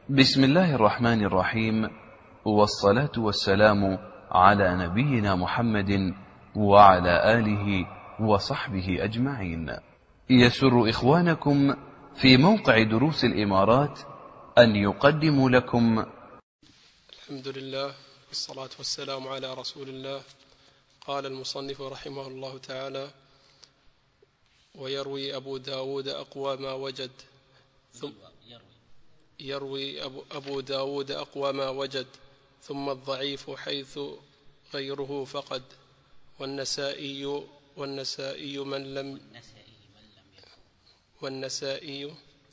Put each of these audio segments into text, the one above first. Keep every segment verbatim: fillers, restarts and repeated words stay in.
بسم الله الرحمن الرحيم، والصلاة والسلام على نبينا محمد وعلى آله وصحبه أجمعين. يسر إخوانكم في موقع دروس الإمارات أن يقدموا لكم الحمد لله والصلاة والسلام على رسول الله. قال المصنف رحمه الله تعالى: ويروي أبو داود أقوى ما وجد ثم يروي أبو, أبو داود أقوى ما وجد ثم الضعيف حيث غيره فقد. والنسائي والنسائي من لم والنسائي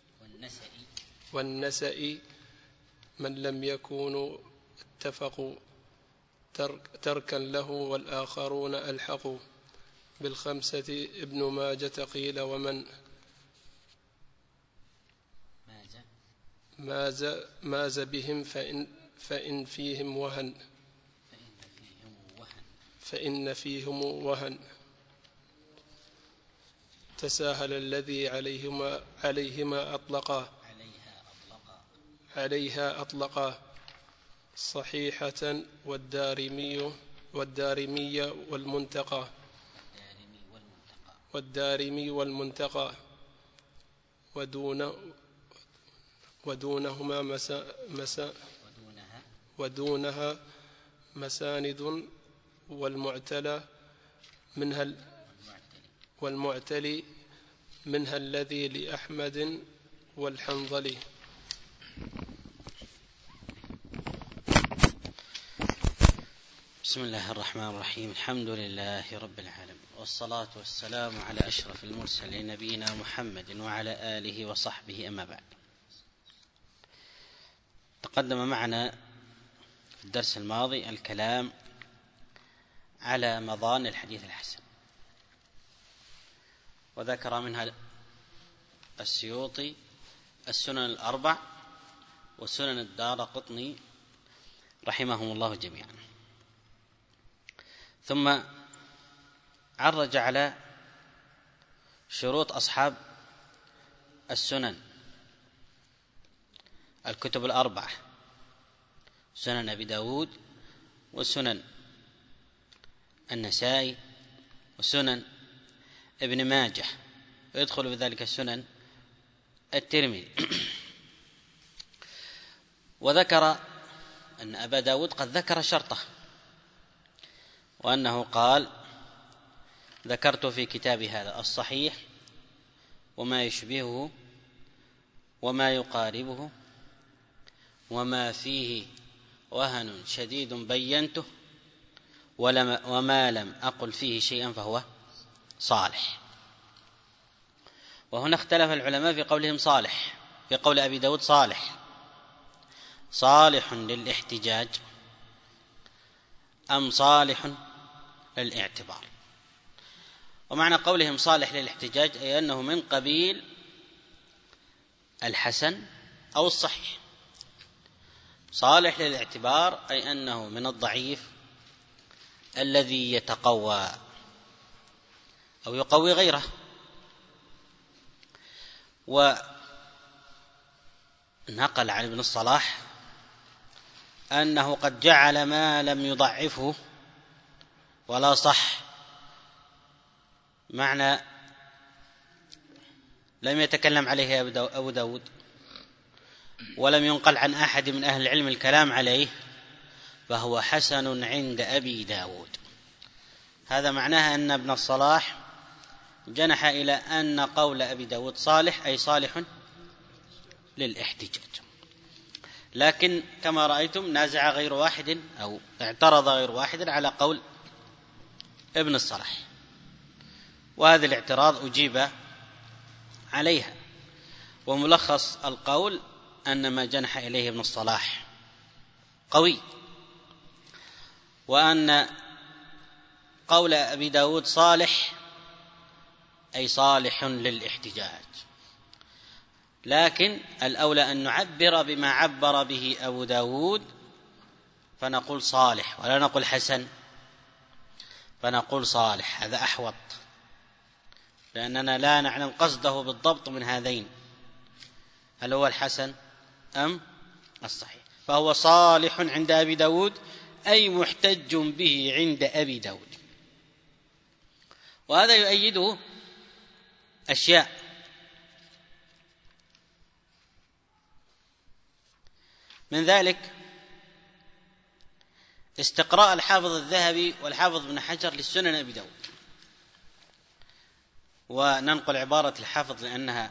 والنسائي من لم يكونوا اتفقوا ترك تركا له، والآخرون ألحقوا بالخمسة. ابن ماجة قيل ومن ماز ماز بهم فإن, فإن فيهم وهن فإن فيهم وهن تساهل الذي عليهما عليهما أطلقا عليها أطلقا صحيحة والدارمي والدارمي والمنتقى والدارمي والمنتقى ودون ودونهما مسا مسا ودونها مساند والمعتلى منها والمعتلي منها الذي لأحمد والحنظلي. بسم الله الرحمن الرحيم. الحمد لله رب العالمين، والصلاة والسلام على أشرف المرسلين نبينا محمد وعلى آله وصحبه. أما بعد، تقدم معنا في الدرس الماضي الكلام على مظان الحديث الحسن، وذكر منها السيوطي السنن الأربع وسنن الدارقطني رحمهم الله جميعا، ثم عرج على شروط أصحاب السنن الكتب الأربعة: سنن أبي داود وسنن النسائي وسنن ابن ماجه، ويدخل بذلك السنن الترمذي. وذكر أن أبا داود قد ذكر شرطه، وأنه قال: ذكرت في كتابي هذا الصحيح وما يشبهه وما يقاربه وما فيه وهن شديد بينته وما لم أقل فيه شيئا فهو صالح. وهنا اختلف العلماء في قولهم صالح، في قول أبي داود صالح صالح للاحتجاج أم صالح للاعتبار. ومعنى قولهم صالح للاحتجاج أي أنه من قبيل الحسن أو الصحيح. صالح للاعتبار أي أنه من الضعيف الذي يتقوى أو يقوي غيره. ونقل عن ابن الصلاح أنه قد جعل ما لم يضعفه ولا صح، معنى لم يتكلم عليه أبو داود ولم ينقل عن أحد من أهل العلم الكلام عليه، فهو حسن عند أبي داود. هذا معناه أن ابن الصلاح جنح إلى أن قول أبي داود صالح أي صالح للاحتجاج، لكن كما رأيتم نازع غير واحد أو اعترض غير واحد على قول ابن الصلاح، وهذا الاعتراض أجيب عليها. وملخص القول أن ما جنح إليه ابن الصلاح قوي، وأن قول أبي داود صالح أي صالح للاحتجاج، لكن الأولى أن نعبر بما عبر به أبو داود فنقول صالح ولا نقول حسن، فنقول صالح. هذا أحوط، لأننا لا نعلم قصده بالضبط من هذين، هل هو الحسن أم الصحيح، فهو صالح عند أبي داود أي محتج به عند أبي داود. وهذا يؤيده أشياء. من ذلك استقراء الحافظ الذهبي والحافظ ابن حجر للسنن أبي داود، وننقل عبارة الحافظ لأنها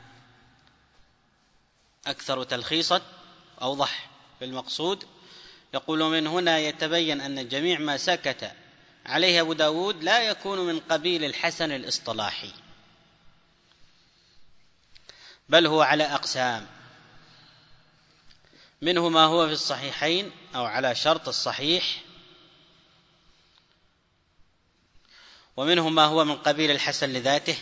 أكثر تلخيصا أوضح في المقصود. يقول: من هنا يتبين أن جميع ما سكت عليه أبو داود لا يكون من قبيل الحسن الاصطلاحي، بل هو على أقسام، منه ما هو في الصحيحين أو على شرط الصحيح، ومنه ما هو من قبيل الحسن لذاته،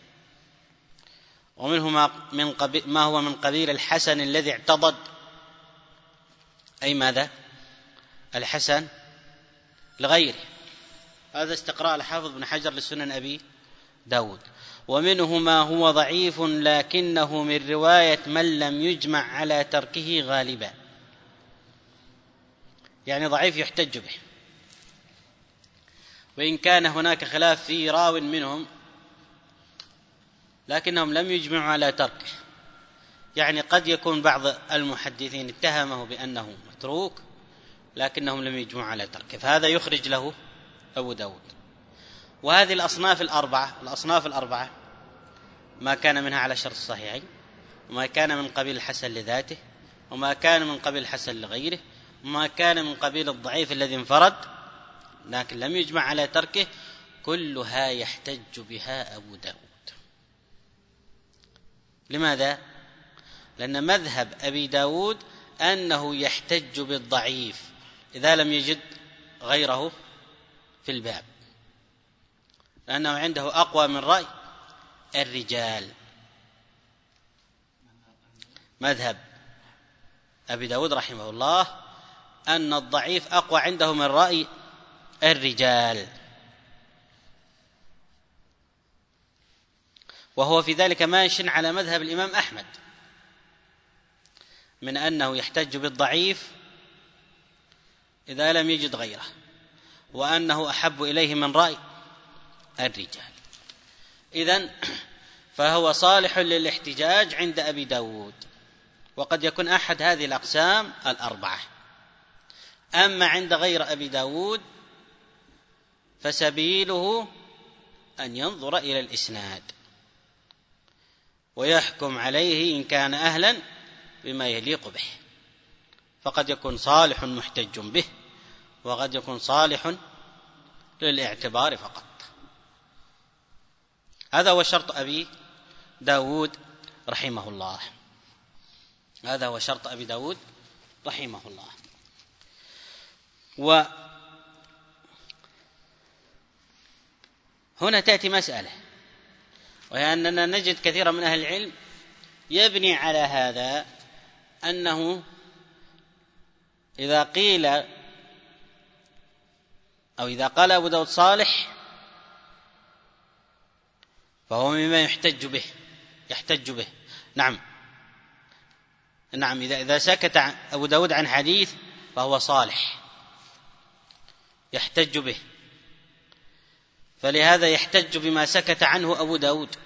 ومنه ما, من قبيل ما هو من قبيل الحسن الذي اعتضد، أي ماذا؟ الحسن لغيره. هذا استقراء الحافظ بن حجر للسنن أبي داود. ومنه ما هو ضعيف لكنه من رواية من لم يجمع على تركه غالبا، يعني ضعيف يحتج به، وإن كان هناك خلاف في راو منهم لكنهم لم يجمعوا على تركه. يعني قد يكون بعض المحدثين اتهمه بأنه متروك لكنهم لم يجمعوا على تركه، فهذا يخرج له أبو داود. وهذه الأصناف الأربعة الأصناف الأربعة ما كان منها على شرط الصحيحين، وما كان من قبيل الحسن لذاته، وما كان من قبيل الحسن لغيره، وما كان من قبيل الضعيف الذي انفرد لكن لم يجمع على تركه، كلها يحتج بها أبو داود. لماذا؟ لأن مذهب أبي داود أنه يحتج بالضعيف إذا لم يجد غيره في الباب، لأنه عنده أقوى من رأي الرجال. مذهب أبي داود رحمه الله أن الضعيف أقوى عنده من رأي الرجال، وهو في ذلك ماش على مذهب الإمام أحمد من أنه يحتج بالضعيف إذا لم يجد غيره، وأنه أحب إليه من رأي الرجال. إذن فهو صالح للاحتجاج عند أبي داود، وقد يكون أحد هذه الأقسام الأربعة. أما عند غير أبي داود فسبيله أن ينظر إلى الإسناد ويحكم عليه إن كان أهلا بما يليق به، فقد يكون صالح محتج به، وقد يكون صالح للاعتبار فقط. هذا هو شرط أبي داود رحمه الله. هذا هو شرط أبي داود رحمه الله. وهنا تأتي مسألة، وهي أننا نجد كثيرا من أهل العلم يبني على هذا أنه إذا قيل أو إذا قال أبو داود صالح فهو مما يحتج به يحتج به نعم نعم إذا إذا سكت أبو داود عن حديث فهو صالح يحتج به، فلهذا يحتج بما سكت عنه أبو داود.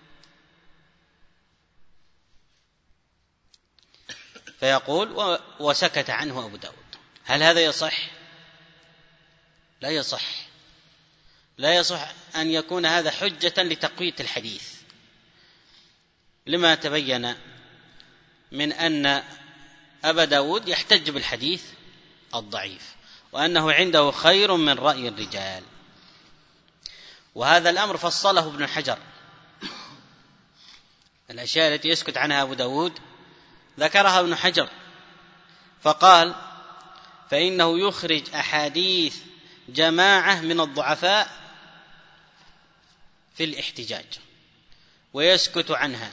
فيقول وسكت عنه أبو داود. هل هذا يصح؟ لا يصح. لا يصح أن يكون هذا حجة لتقوية الحديث، لما تبين من أن أبا داود يحتج بالحديث الضعيف، وأنه عنده خير من رأي الرجال. وهذا الأمر فصله ابن حجر. الأشياء التي يسكت عنها أبو داود ذكرها ابن حجر، فقال فإنه يخرج أحاديث جماعة من الضعفاء في الاحتجاج ويسكت عنها،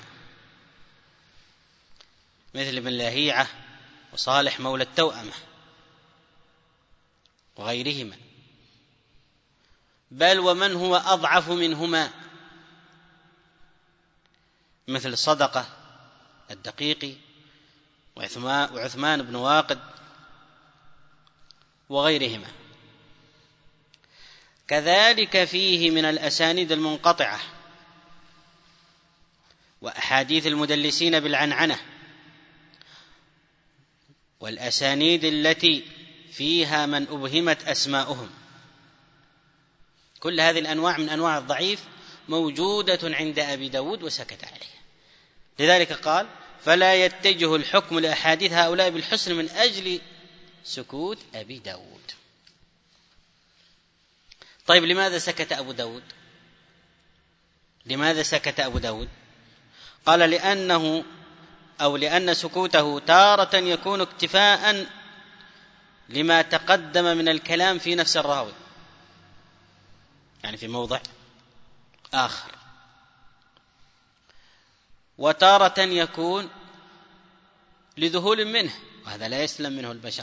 مثل ابن لهيعة وصالح مولى التوأمة وغيرهما، بل ومن هو أضعف منهما مثل صدقة الدقيقي وعثمان بن واقد وغيرهما. كذلك فيه من الأسانيد المنقطعة وأحاديث المدلسين بالعنعنة والأسانيد التي فيها من أبهمت أسماؤهم. كل هذه الأنواع من أنواع الضعيف موجودة عند أبي داود وسكت عليه. لذلك قال: فلا يتجه الحكم لأحاديث هؤلاء بالحسن من أجل سكوت أبي داود. طيب لماذا سكت أبو داود؟ لماذا سكت أبو داود؟ قال: لأنه أو لأن سكوته تارة يكون اكتفاء لما تقدم من الكلام في نفس الراوي، يعني في موضع آخر، وتارة يكون لذهول منه، وهذا لا يسلم منه البشر،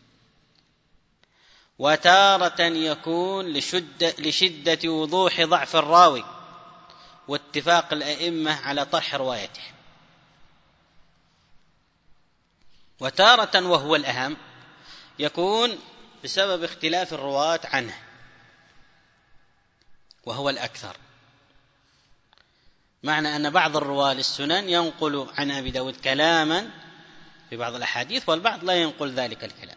وتارة يكون لشدة, لشدة وضوح ضعف الراوي واتفاق الأئمة على طرح روايته، وتارة وهو الأهم يكون بسبب اختلاف الرواة عنه وهو الأكثر. معنى أن بعض الرواة للسنن ينقل عن أبي داود كلاما في بعض الأحاديث والبعض لا ينقل ذلك الكلام.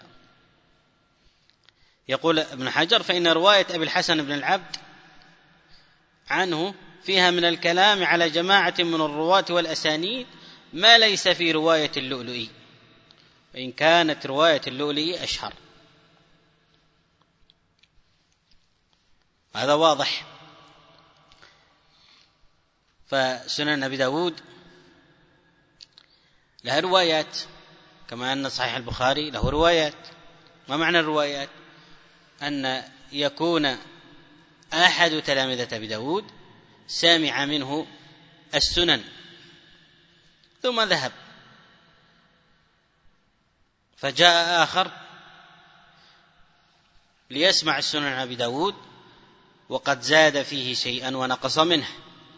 يقول ابن حجر: فإن رواية أبي الحسن بن العبد عنه فيها من الكلام على جماعة من الرواة والأسانيد ما ليس في رواية اللؤلؤي، وإن كانت رواية اللؤلؤي أشهر. هذا واضح. فسنن أبي داود لها روايات كما أن صحيح البخاري له روايات. ما معنى الروايات؟ أن يكون أحد تلامذة أبي داود سامع منه السنن ثم ذهب، فجاء آخر ليسمع السنن عن أبي داود وقد زاد فيه شيئا ونقص منه،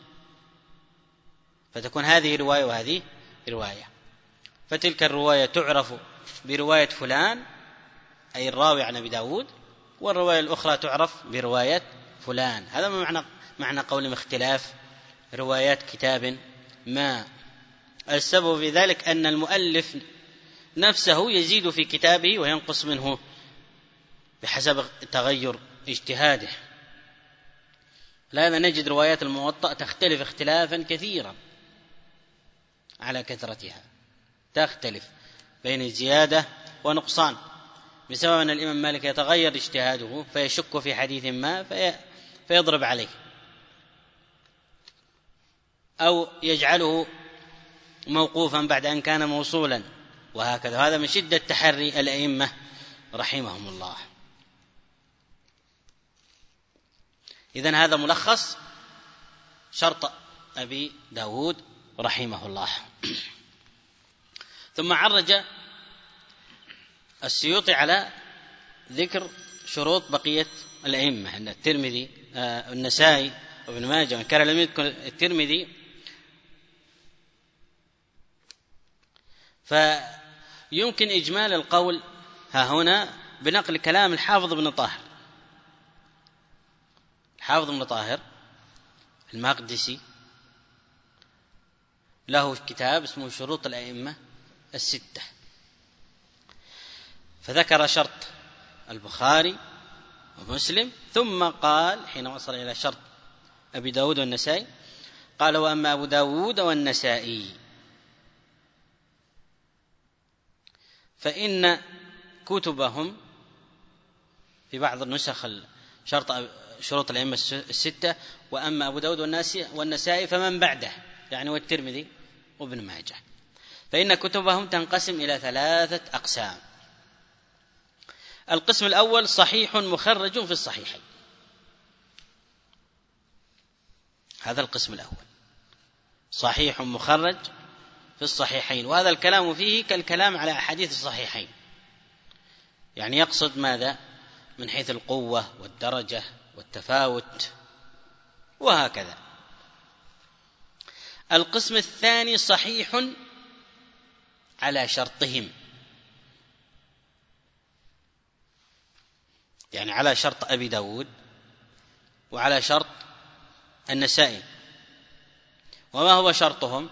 فتكون هذه رواية وهذه رواية. فتلك الرواية تعرف برواية فلان أي الراوي عن أبي داود، والرواية الأخرى تعرف برواية فلان. هذا ما معنى معنى قولهم اختلاف روايات كتاب ما. السبب في ذلك أن المؤلف نفسه يزيد في كتابه وينقص منه بحسب تغير اجتهاده. لهذا نجد روايات الموطأ تختلف اختلافا كثيرا على كثرتها، تختلف بين الزيادة ونقصان، بسبب أن الإمام مالك يتغير اجتهاده فيشك في حديث ما في فيضرب عليه أو يجعله موقوفا بعد أن كان موصولا، وهكذا. هذا من شدة تحري الأئمة رحمهم الله. إذن هذا ملخص شرط أبي داود رحمه الله. ثم عرج السيوطي على ذكر شروط بقية الأئمة، أن الترمذي آه النسائي وابن ماجه، وإن كان لم يذكر الترمذي فيمكن إجمال القول ها هنا بنقل كلام الحافظ ابن طاهر. الحافظ ابن طاهر المقدسي له كتاب اسمه شروط الأئمة الستة، فذكر شرط البخاري ومسلم، ثم قال حين وصل إلى شرط أبي داود والنسائي قال: وأما أبو داود والنسائي فإن كتبهم في بعض النسخ شرط شروط الأئمة الستة، وأما أبو داود والنسائي فمن بعده، يعني والترمذي وابن ماجه، فإن كتبهم تنقسم إلى ثلاثة أقسام. القسم الأول صحيح مخرج في الصحيحين، هذا القسم الأول، صحيح مخرج في الصحيحين، وهذا الكلام فيه كالكلام على أحاديث الصحيحين، يعني يقصد ماذا؟ من حيث القوة والدرجة والتفاوت وهكذا. القسم الثاني صحيح على شرطهم، يعني على شرط أبي داود وعلى شرط النسائي. وما هو شرطهم؟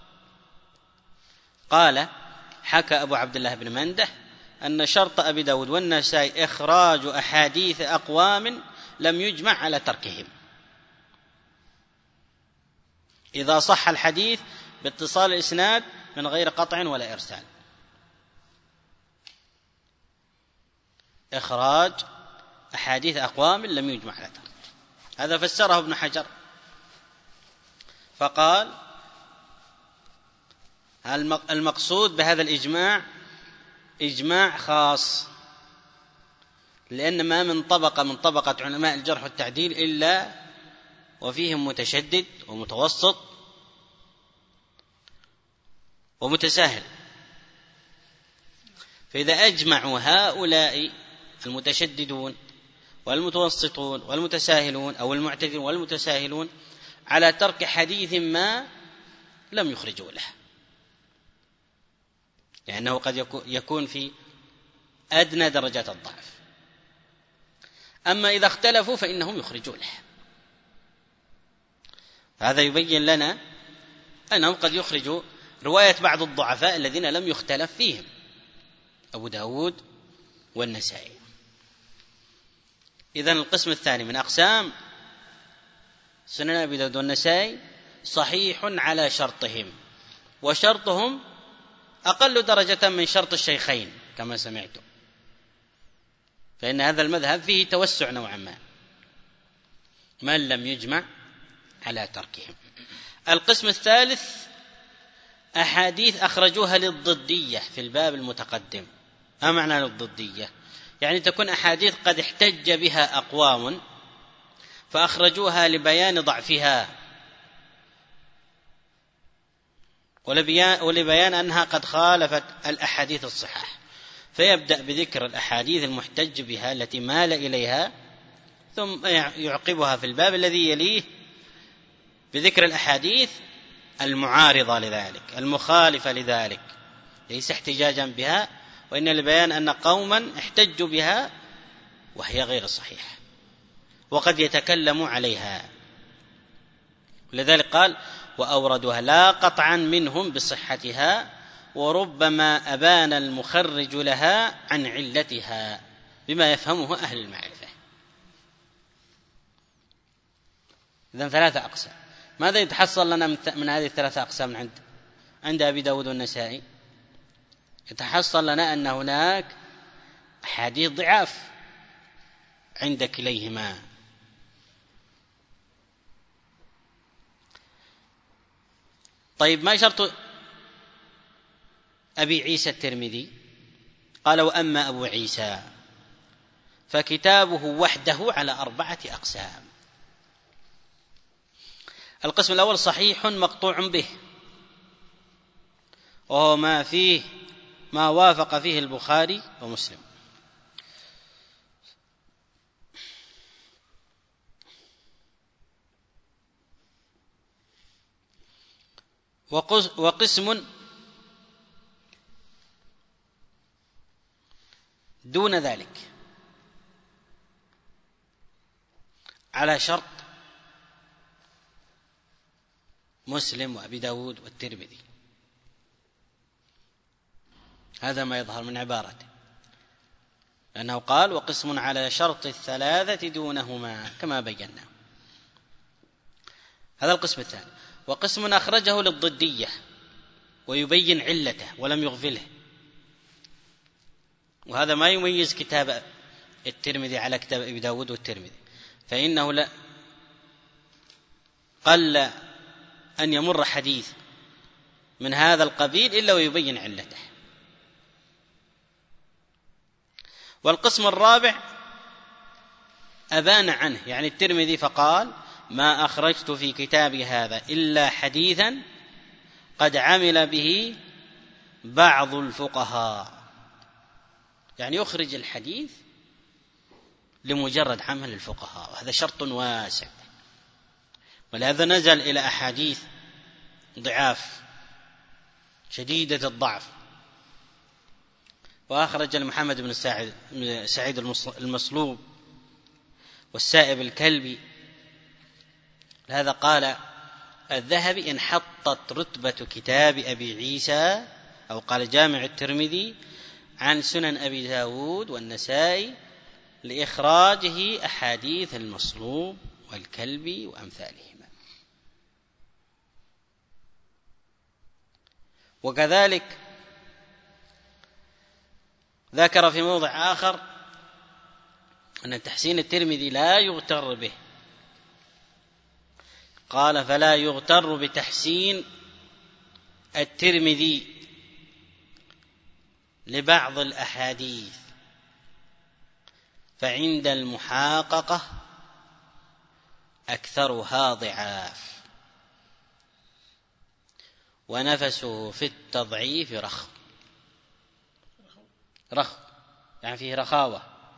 قال حكى أبو عبد الله بن منده أن شرط أبي داود والنسائي إخراج أحاديث أقوام لم يجمع على تركهم، إذا صح الحديث باتصال الإسناد من غير قطع ولا إرسال. إخراج أحاديث أقوام لم يجمع على ترك، هذا فسره ابن حجر فقال المقصود بهذا الإجماع إجماع خاص، لأن ما من طبقة من طبقة علماء الجرح والتعديل إلا وفيهم متشدد ومتوسط ومتساهل، فإذا أجمعوا هؤلاء المتشددون والمتوسطون والمتساهلون أو المعتدلون والمتساهلون على ترك حديث ما لم يخرجوا له، لأنه قد يكون في أدنى درجات الضعف. أما إذا اختلفوا فإنهم يخرجوا له. هذا يبين لنا أنهم قد يخرجوا رواية بعض الضعفاء الذين لم يختلف فيهم، أبو داود والنسائي. إذن القسم الثاني من أقسام سنن أبي داود والنسائي صحيح على شرطهم، وشرطهم أقل درجة من شرط الشيخين كما سمعتم، فإن هذا المذهب فيه توسع نوعا ما، من لم يجمع على تركهم. القسم الثالث أحاديث أخرجوها للضدية في الباب المتقدم. ما معنى للضدية؟ يعني تكون أحاديث قد احتج بها أقوام فأخرجوها لبيان ضعفها ولبيان أنها قد خالفت الأحاديث الصحاح، فيبدأ بذكر الأحاديث المحتج بها التي مال إليها، ثم يعقبها في الباب الذي يليه بذكر الأحاديث المعارضة لذلك المخالفة لذلك، ليس احتجاجا بها وإن لبيان أن قوما احتجوا بها وهي غير صحيحة وقد يتكلم عليها. لذلك قال وأوردها لا قطعا منهم بصحتها وربما أبان المخرج لها عن علتها بما يفهمه أهل المعرفة. إذن ثلاثة أقسام. ماذا يتحصل لنا من هذه الثلاثة أقسام عند عند أبي داود والنسائي؟ يتحصل لنا أن هناك أحاديث ضعاف عند كليهما. طيب ما شرط أبي عيسى الترمذي؟ قال وأما أبو عيسى فكتابه وحده على أربعة أقسام. القسم الأول صحيح مقطوع به، وهو ما فيه ما وافق فيه البخاري ومسلم. وقسم دون ذلك على شرط مسلم وأبي داود والترمذي. هذا ما يظهر من عبارته، لأنه قال وقسم على شرط الثلاثة دونهما كما بينا. هذا القسم الثاني. وقسم أخرجه للضدية ويبين علته ولم يغفله، وهذا ما يميز كتاب الترمذي على كتاب أبي داود والترمذي، فإنه لا قل أن يمر حديث من هذا القبيل إلا ويبين علته. والقسم الرابع أبان عنه، يعني الترمذي فقال ما أخرجت في كتابي هذا إلا حديثا قد عمل به بعض الفقهاء، يعني يخرج الحديث لمجرد عمل الفقهاء، وهذا شرط واسع، ولهذا نزل إلى أحاديث ضعاف شديدة الضعف وأخرج محمد بن سعيد المصلوب والسائب الكلبي. هذا قال الذهبي انحطت رتبة كتاب أبي عيسى أو قال جامع الترمذي عن سنن أبي داود والنسائي لإخراجه أحاديث المصلوب والكلبي وأمثالهما. وكذلك ذكر في موضع آخر أن تحسين الترمذي لا يغتر به، قال فلا يغتر بتحسين الترمذي لبعض الأحاديث، فعند المحاققة أكثرها ضعاف ونفسه في التضعيف رخو رخو يعني فيه رخاوة،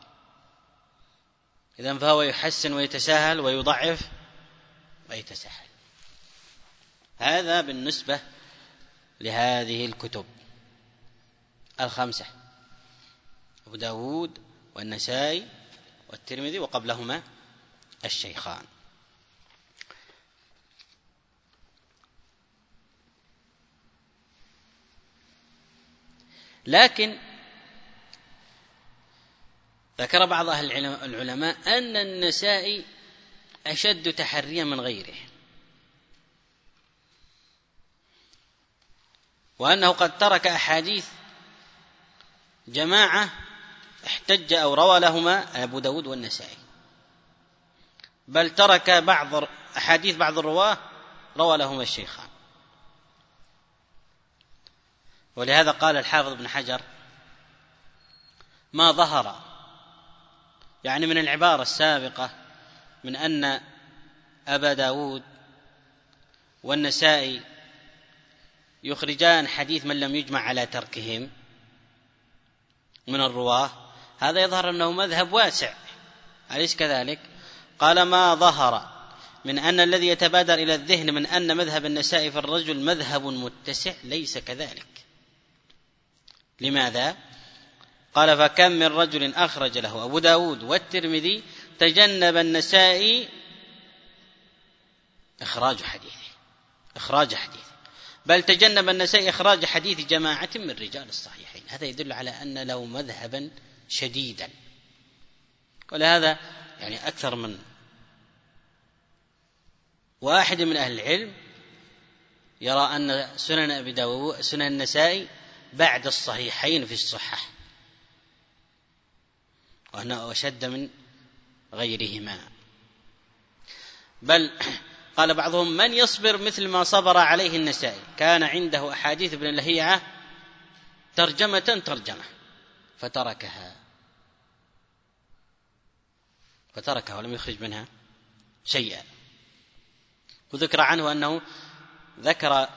إذن فهو يحسن ويتساهل ويضعف ويتساهل. هذا بالنسبة لهذه الكتب الخمسة: أبو داود والنسائي والترمذي وقبلهما الشيخان. لكن ذكر بعض أهل العلماء أن النسائي أشد تحريا من غيره، وأنه قد ترك أحاديث جماعة احتج أو روى لهما أبو داود والنسائي، بل ترك بعض أحاديث بعض الرواة روى لهما الشيخان. ولهذا قال الحافظ ابن حجر: ما ظهر يعني من العبارة السابقة من أن أبا داود والنسائي يخرجان حديث من لم يجمع على تركهم من الرواة، هذا يظهر أنه مذهب واسع، أليس كذلك؟ قال: ما ظهر من أن الذي يتبادر إلى الذهن من أن مذهب النسائي في الرجل مذهب متسع ليس كذلك. لماذا؟ قال: فكم من رجل أخرج له أبو داود والترمذي تجنب النسائي إخراج حديثه إخراج حديثه بل تجنب النسائي إخراج حديث جماعة من رجال الصحيحين. هذا يدل على أن له مذهبا شديدا. ولهذا يعني أكثر من واحد من أهل العلم يرى أن سنن أبي داود سنن النسائي بعد الصحيحين في الصحة، وأنه أشد من غيرهما. بل قال بعضهم: من يصبر مثل ما صبر عليه النسائي؟ كان عنده أحاديث ابن لهيعة ترجمة ترجمة فتركها فتركها ولم يخرج منها شيئا. وذكر عنه أنه ذكر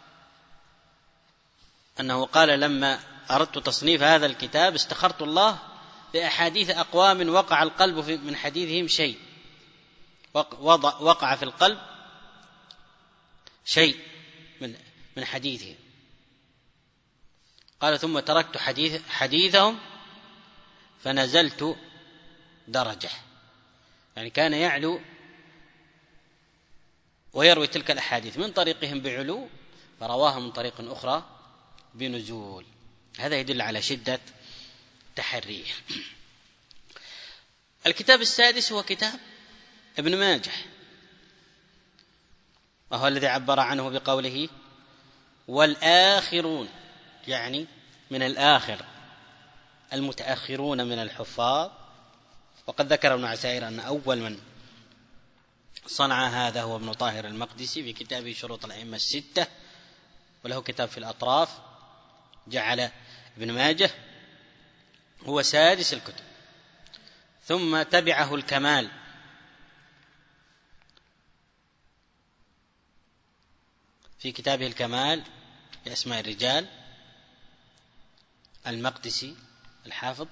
أنه قال: لما أردت تصنيف هذا الكتاب استخرت الله بأحاديث أقوام وقع القلب من حديثهم شيء وقع في القلب شيء من من حديثهم. قال: ثم تركت حديث حديثهم فنزلت درجة، يعني كان يعلو ويروي تلك الأحاديث من طريقهم بعلو فرواها من طريق أخرى بنزول. هذا يدل على شدة تحريه. الكتاب السادس هو كتاب ابن ماجه، وهو الذي عبر عنه بقوله: والآخرون، يعني من الآخر المتأخرون من الحفاظ. وقد ذكر ابن عسائر أن أول من صنع هذا هو ابن طاهر المقدسي في كتابه شروط الأئمة الستة، وله كتاب في الأطراف. جعل ابن ماجه هو سادس الكتب، ثم تبعه الكمال في كتابه الكمال لأسماء الرجال المقدسي الحافظ،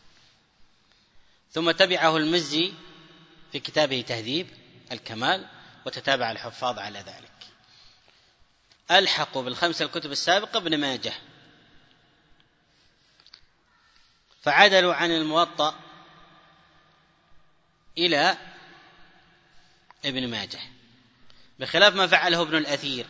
ثم تبعه المزي في كتابه تهذيب الكمال، وتتابع الحفاظ على ذلك. ألحقوا بالخمسة الكتب السابقة ابن ماجه، فعدلوا عن الموطأ إلى ابن ماجه، بخلاف ما فعله ابن الأثير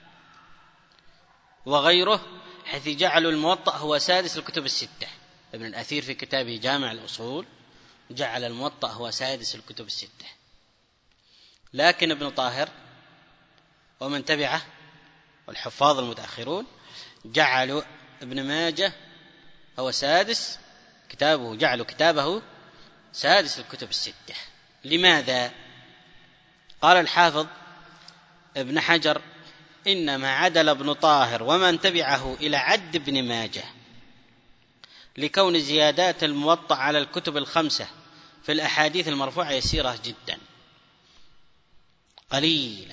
وغيره، حيث جعلوا الموطأ هو سادس الكتب الستة. ابن الأثير في كتابه جامع الأصول جعل الموطأ هو سادس الكتب الستة، لكن ابن طاهر ومن تبعه والحفاظ المتأخرون جعلوا ابن ماجه هو سادس كتابه، جعلوا كتابه سادس الكتب الستة. لماذا؟ قال الحافظ ابن حجر: إنما عدل ابن طاهر ومن تبعه إلى عد ابن ماجه لكون زيادات الموطأ على الكتب الخمسة في الأحاديث المرفوعة يسيرة جدا، قليلة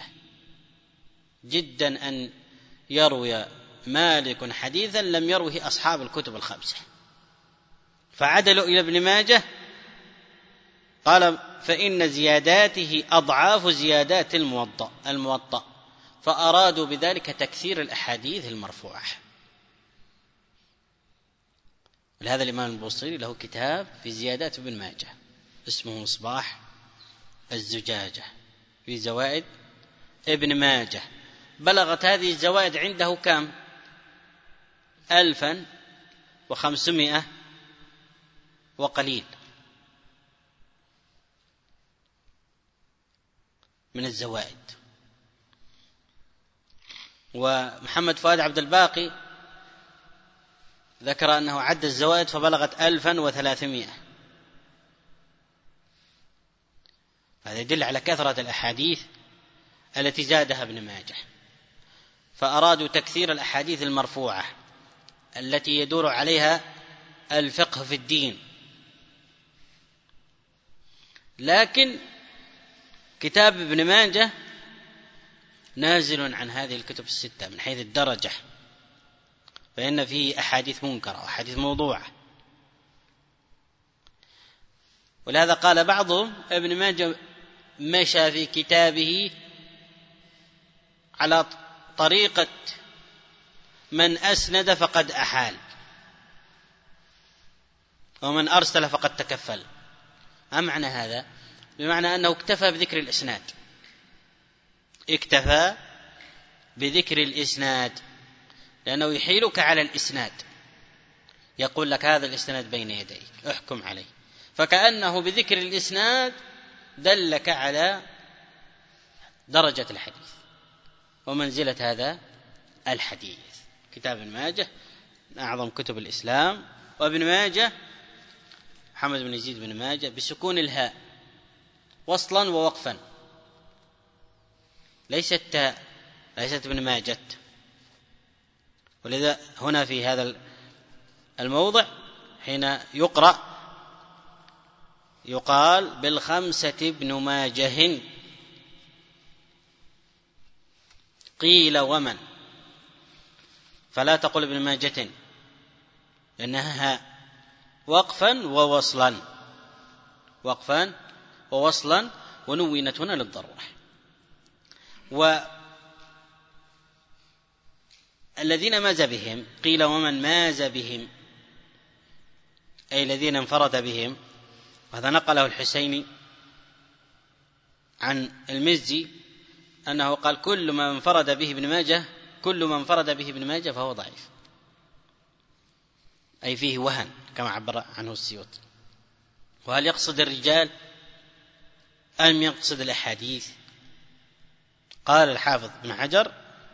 جدا أن يروي مالك حديثا لم يروه أصحاب الكتب الخمسة، فعدلوا إلى ابن ماجه. قال: فإن زياداته أضعاف زيادات الموطأ الموطأ فأرادوا بذلك تكثير الأحاديث المرفوعة. لهذا الإمام البوصيري له كتاب في زيادات ابن ماجه اسمه مصباح الزجاجة في زوائد ابن ماجه. بلغت هذه الزوائد عنده كم؟ ألفا وخمسمائة وقليل من الزوائد. ومحمد فؤاد عبد الباقي ذكر أنه عد الزوائد فبلغت ألفا وثلاثمائة. هذا يدل على كثرة الأحاديث التي زادها ابن ماجه، فأرادوا تكثير الأحاديث المرفوعة التي يدور عليها الفقه في الدين. لكن كتاب ابن ماجه نازل عن هذه الكتب الستة من حيث الدرجة، فإن فيه أحاديث منكرة وأحاديث موضوعة. ولهذا قال بعضهم: ابن ماجه مشى في كتابه على طريقة من أسند فقد أحال، ومن أرسل فقد تكفل. ما معنى هذا؟ بمعنى أنه اكتفى بذكر الإسناد، اكتفى بذكر الإسناد، لأنه يحيلك على الإسناد، يقول لك هذا الإسناد بين يديك احكم عليه، فكأنه بذكر الإسناد دلك على درجة الحديث ومنزلة هذا الحديث. كتاب ابن ماجه من أعظم كتب الإسلام. وابن ماجه محمد بن يزيد بن ماجه بسكون الهاء وصلا ووقفا، ليست تاء، ليست ابن ماجة. ولذا هنا في هذا الموضع حين يقرأ يقال بالخمسة ابن ماجه قيل ومن، فلا تقل ابن ماجة لأنها وقفا ووصلا، وقفا ووصلا، ونونت هنا للضرورة. والذين ماز بهم قيل ومن ماز بهم أي الذين انفرد بهم، وهذا نقله الحسيني عن المزي أنه قال: كل ما انفرد به ابن ماجه كل ما انفرد به ابن ماجه فهو ضعيف، أي فيه وهن كما عبر عنه السيوطي. وهل يقصد الرجال أم يقصد الأحاديث؟ قال الحافظ ابن حجر: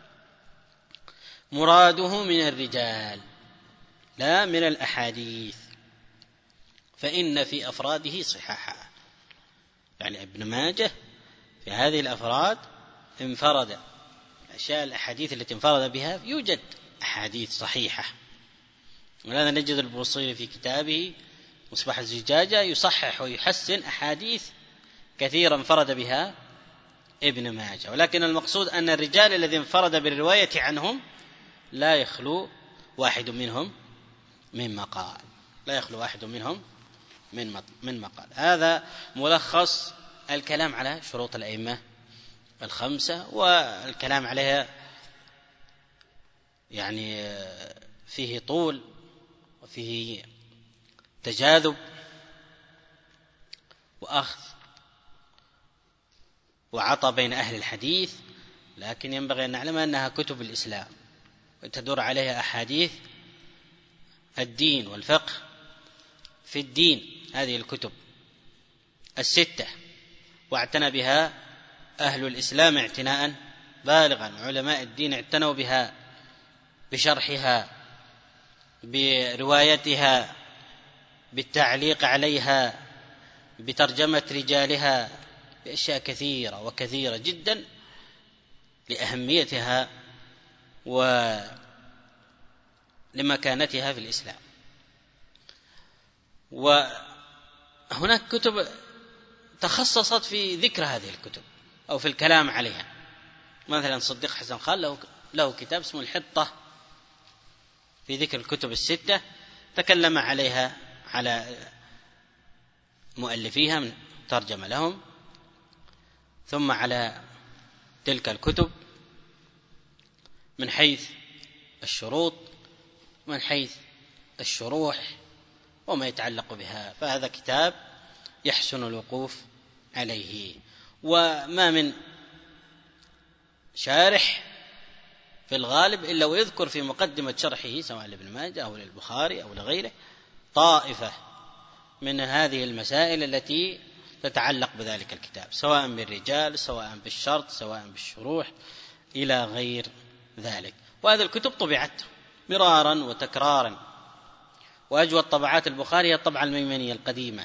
مراده من الرجال لا من الأحاديث، فإن في أفراده صحاحا. يعني ابن ماجه في هذه الأفراد انفرد، أشياء الأحاديث التي انفرد بها يوجد أحاديث صحيحة. ولهذا نجد البوصيري في كتابه مصباح الزجاجة يصحح ويحسن أحاديث كثيرا انفرد بها ابن ماجه. ولكن المقصود أن الرجال الذين انفرد بالرواية عنهم لا يخلو واحد منهم من مقال، لا يخلو واحد منهم من من مقال. هذا ملخص الكلام على شروط الأئمة الخمسة، والكلام عليها يعني فيه طول وفيه تجاذب وأخذ وعطى بين أهل الحديث، لكن ينبغي أن نعلم أنها كتب الإسلام وتدور عليها أحاديث الدين والفقه في الدين، هذه الكتب الستة، واعتنى بها أهل الإسلام اعتناء بالغا. علماء الدين اعتنوا بها بشرحها، بروايتها، بالتعليق عليها، بترجمة رجالها، بأشياء كثيرة وكثيرة جدا لأهميتها ولمكانتها في الإسلام. وهناك كتب تخصصت في ذكر هذه الكتب أو في الكلام عليها، مثلا صديق حسن خان له, له كتاب اسمه الحطة في ذكر الكتب الستة، تكلم عليها على مؤلفيها من ترجم لهم، ثم على تلك الكتب من حيث الشروط، من حيث الشروح وما يتعلق بها، فهذا كتاب يحسن الوقوف عليه. وما من شارح في الغالب إلا ويذكر في مقدمة شرحه سواء لابن ماجه أو للبخاري أو لغيره طائفة من هذه المسائل التي تتعلق بذلك الكتاب، سواء بالرجال، سواء بالشرط، سواء بالشروح، إلى غير ذلك. وهذه الكتب طبعت مرارا وتكرارا، وأجود طبعات البخاري هي الطبعة الميمنية القديمة،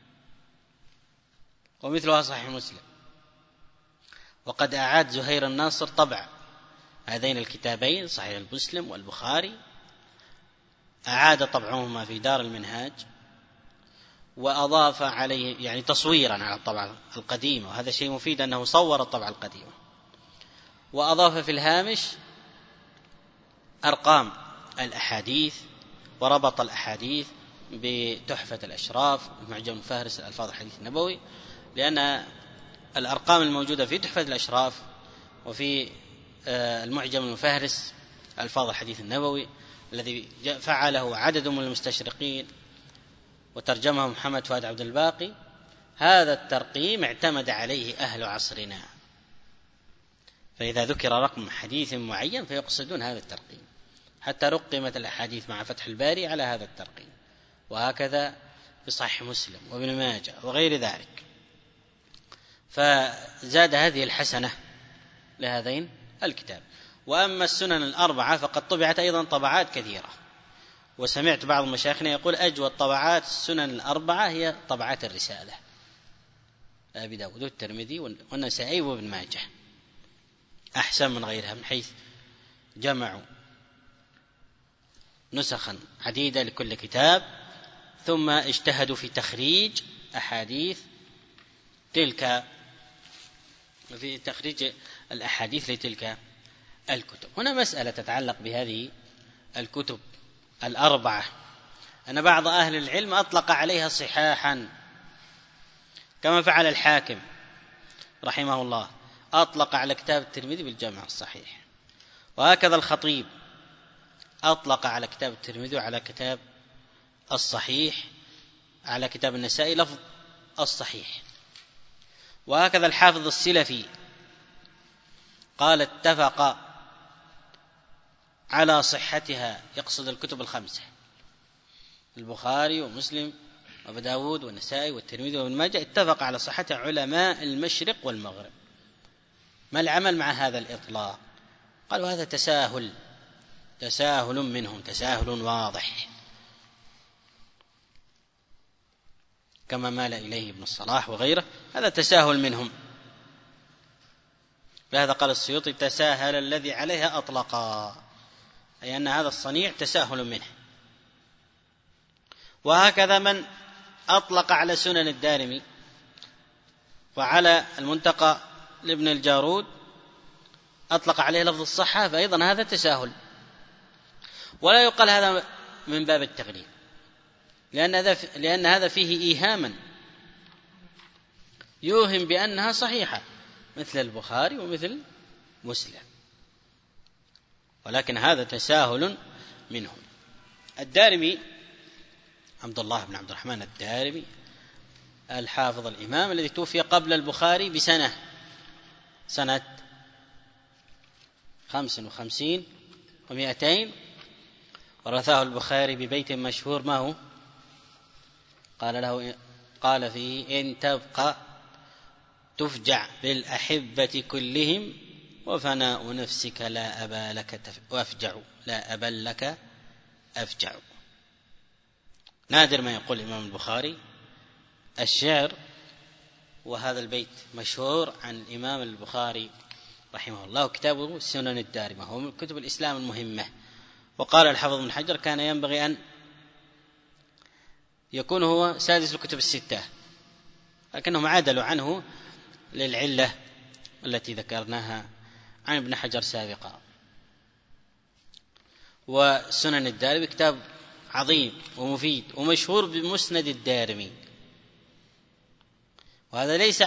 ومثلها صحيح مسلم. وقد أعاد زهير الناصر طبع هذين الكتابين صحيح مسلم والبخاري، أعاد طبعهما في دار المنهاج، وأضاف عليه يعني تصويرا على الطبعة القديمة، وهذا شيء مفيد أنه صور الطبعة القديمة، وأضاف في الهامش أرقام الأحاديث، وربط الأحاديث بتحفة الأشراف المعجم الفهرس الألفاظ الحديث النبوي، لأن الأرقام الموجودة في تحفة الأشراف وفي المعجم المفهرس ألفاظ الحديث النبوي الذي فعله عدد من المستشرقين وترجمه محمد فؤاد عبد الباقي، هذا الترقيم اعتمد عليه أهل عصرنا، فإذا ذكر رقم حديث معين فيقصدون هذا الترقيم، حتى رقمت الأحاديث مع فتح الباري على هذا الترقيم، وهكذا في صحيح مسلم وابن ماجه وغير ذلك. فزاد هذه الحسنة لهذين الكتاب. وأما السنن الأربعة فقد طبعت أيضا طبعات كثيرة، وسمعت بعض مشايخنا يقول أجود طبعات السنن الأربعة هي طبعات الرسالة، أبي داود والترمذي والنسائي وابن ماجه، أحسن من غيرها من حيث جمعوا نسخا عديدة لكل كتاب، ثم اجتهدوا في تخريج أحاديث تلك في تخريج الأحاديث لتلك الكتب. هنا مسألة تتعلق بهذه الكتب الأربعة، أن بعض أهل العلم أطلق عليها صحاحا كما فعل الحاكم رحمه الله، أطلق على كتاب الترمذي بالجامع الصحيح، وهكذا الخطيب أطلق على كتاب الترمذي وعلى كتاب الصحيح على كتاب النسائي لفظ الصحيح، وهكذا الحافظ السلفي قال اتفق على صحتها، يقصد الكتب الخمسة البخاري ومسلم وابو داود والنسائي والترمذي وابن ماجه، اتفق على صحتها علماء المشرق والمغرب. ما العمل مع هذا الإطلاق؟ قالوا هذا تساهل تساهل منهم، تساهل واضح، كما مال إليه ابن الصلاح وغيره، هذا تساهل منهم. لهذا قال السيوطي تساهل الذي عليها أطلقا، أي أن هذا الصنيع تساهل منه. وهكذا من أطلق على سنن الدارمي وعلى المنتقى لابن الجارود أطلق عليه لفظ الصحة، فأيضا هذا تساهل، ولا يقال هذا من باب التغليب، لأن هذا لأن هذا فيه إيهاما يوهم بأنها صحيحة مثل البخاري ومثل مسلم، ولكن هذا تساهل منهم. الدارمي عبد الله بن عبد الرحمن الدارمي الحافظ الإمام الذي توفي قبل البخاري بسنة، سنة خمس وخمسين ومائتين، ورثاه البخاري ببيت مشهور ما هو؟ قال له قال فيه: إن تبقى تفجع بالأحبة كلهم، وفناء نفسك لا أبا لك أفجع لا أبا لك أفجع. نادر ما يقول الإمام البخاري الشعر، وهذا البيت مشهور عن الإمام البخاري رحمه الله. كتابه السنن الدارمة هو من كتب الإسلام المهمة. وقال الحافظ بن حجر: كان ينبغي أن يكون هو سادس الكتب الستة، لكنهم عدلوا عنه للعلة التي ذكرناها عن ابن حجر سابقا. وسنن الدارمي كتاب عظيم ومفيد ومشهور بمسند الدارمي، وهذا ليس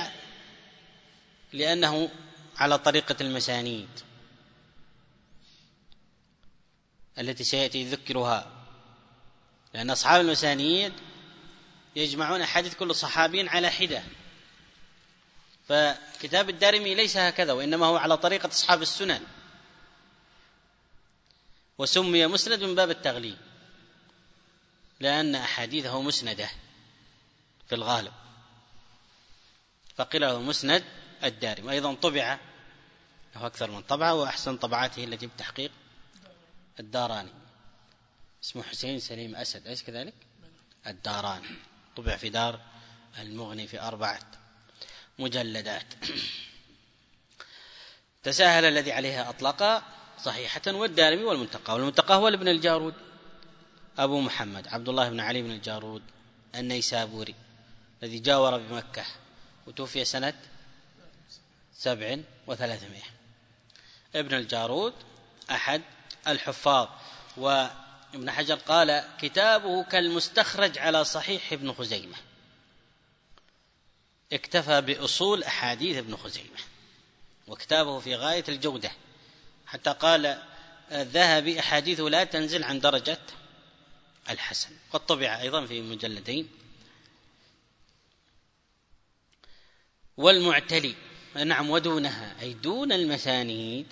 لأنه على طريقة المسانيد التي سيأتي ذكرها، لأن أصحاب المسانيد يجمعون أحاديث كل صحابي على حدة، فكتاب الدارمي ليس هكذا، وإنما هو على طريقة أصحاب السنن، وسمي مسند من باب التغليب لأن أحاديثه مسندة في الغالب، فقيل له مسند الدارمي. أيضا طبع له أكثر من طبعة، وأحسن طبعاته التي بتحقيق الداراني، اسمه حسين سليم أسد، أليس كذلك؟ الداراني، طبع في دار المغني في أربعة مجلدات. تساهل الذي عليها أطلق صحيحة، والدارمي والمنتقى. والمنتقى هو ابن الجارود أبو محمد عبد الله بن علي بن الجارود النيسابوري الذي جاور بمكة وتوفي سنة سبع وثلاثمائة. ابن الجارود أحد الحفاظ، وابن حجر قال: كتابه كالمستخرج على صحيح ابن خزيمة، اكتفى بأصول أحاديث ابن خزيمة، وكتابه في غاية الجودة، حتى قال الذهبي: أحاديثه لا تنزل عن درجة الحسن. قد طبع أيضا في مجلدين. والمعتلي، نعم، ودونها أي دون المسانيد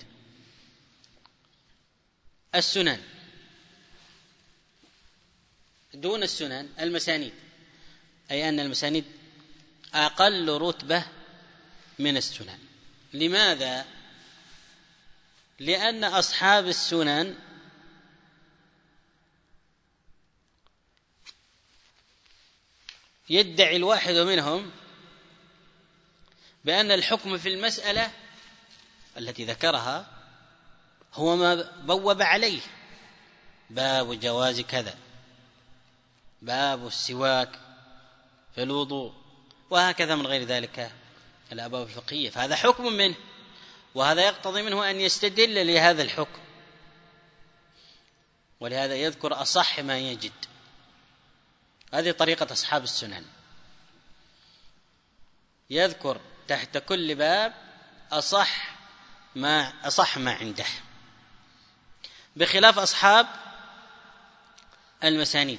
السنن، دون السنن المسانيد، أي أن المسانيد أقل رتبة من السنن. لماذا؟ لأن أصحاب السنن يدعي الواحد منهم بأن الحكم في المسألة التي ذكرها هو ما بوب عليه، باب جواز كذا، باب السواك في الوضوء، وهكذا من غير ذلك الأبواب الفقهية، فهذا حكم منه، وهذا يقتضي منه أن يستدل لهذا الحكم، ولهذا يذكر أصح ما يجد. هذه طريقة أصحاب السنن، يذكر تحت كل باب أصح ما أصح ما عنده، بخلاف أصحاب المسانيد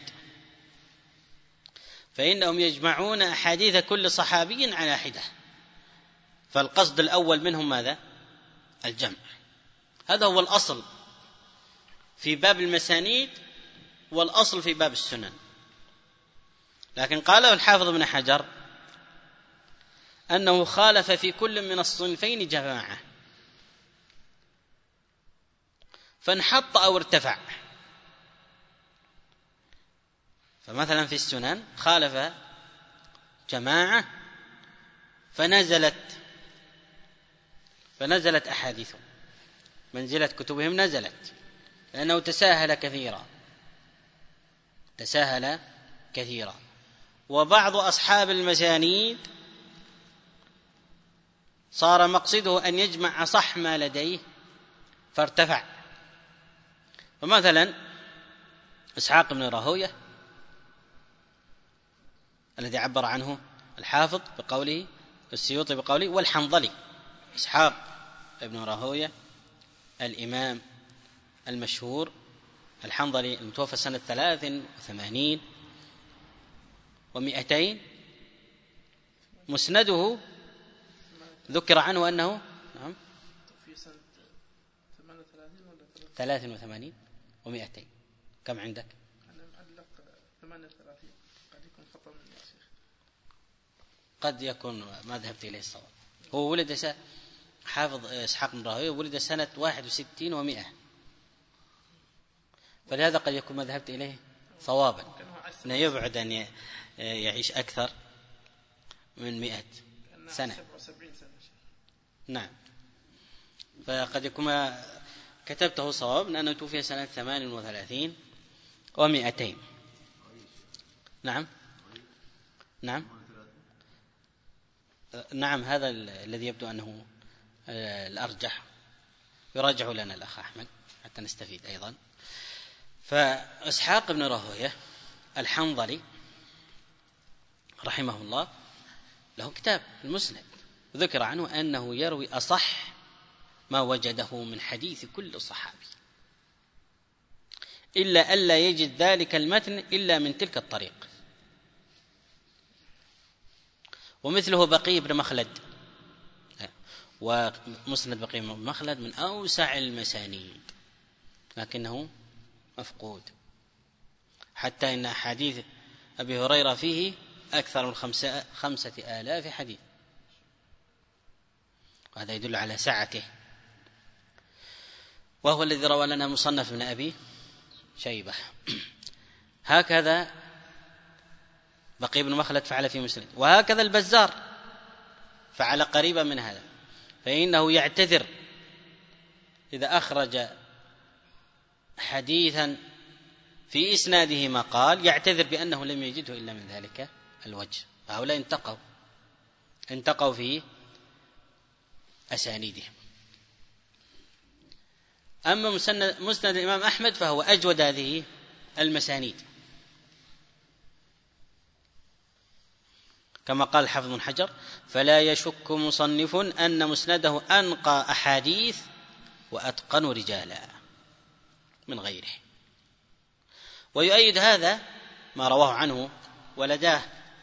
فإنهم يجمعون أحاديث كل صحابي على حدة، فالقصد الأول منهم ماذا؟ الجمع. هذا هو الأصل في باب المسانيد والأصل في باب السنن. لكن قاله الحافظ ابن حجر أنه خالف في كل من الصنفين جماعة، فانحط أو ارتفع. فمثلا في السنن خالف جماعة فنزلت فنزلت أحاديثهم، منزلة كتبهم نزلت، لأنه تساهل كثيرا تساهل كثيرا. وبعض أصحاب المسانيد صار مقصده أن يجمع أصح ما لديه فارتفع. فمثلا إسحاق بن راهوية الذي عبر عنه الحافظ بقوله، السيوطي بقوله، والحنظلي. إسحاق بن راهوية الإمام المشهور، الحنظلي المتوفى سنة ثلاث وثمانين ومئتين مسنده ذكر عنه أنه نعم في سنة ثمانية وثلاثين ولا ثلاث وثمانين ومئتين. كم عندك؟ أنا معلق ثمانية وثلاثين، قد يكون خطأ من يا شيخ. قد يكون ما ذهبت إليه الصواب. هو ولد س... حافظ إسحاق بن راهويه ولد سنة واحد وستين ومئة، فلهذا قد يكون ما ذهبت إليه صوابا، أنه يبعد أن يعيش أكثر من مئة سنة. نعم، فقد يكون ما كتبته صواب لأنه توفي سنة ثمان وثلاثين ومئتين. نعم نعم نعم هذا الذي يبدو أنه الأرجح، يراجع لنا الأخ أحمد حتى نستفيد أيضا. فإسحاق بن راهويه الحنظلي رحمه الله له كتاب المسند، وذكر عنه أنه يروي أصح ما وجده من حديث كل صحابي، إلا ألا يجد ذلك المتن إلا من تلك الطريق. ومثله بقي بن مخلد، ومسند بقي بن مخلد من أوسع المسانيد لكنه مفقود، حتى إن حديث أبي هريرة فيه أكثر من خمسة, خمسة آلاف حديث، وهذا يدل على سعته. وهو الذي روى لنا مصنف من أبي شيبة. هكذا بقي بن مخلد فعل في مسند، وهكذا البزار فعل قريبا من هذا، فإنه يعتذر إذا أخرج حديثا في إسناده ما قال، يعتذر بأنه لم يجده إلا من ذلك الوجه. هؤلاء انتقوا انتقوا في أسانيدهم. أما مسند الإمام أحمد فهو أجود هذه المسانيد، كما قال الحافظ بن حجر: فلا يشك مصنف أن مسنده أنقى أحاديث وأتقن رجالا من غيره. ويؤيد هذا ما رواه عنه ولداه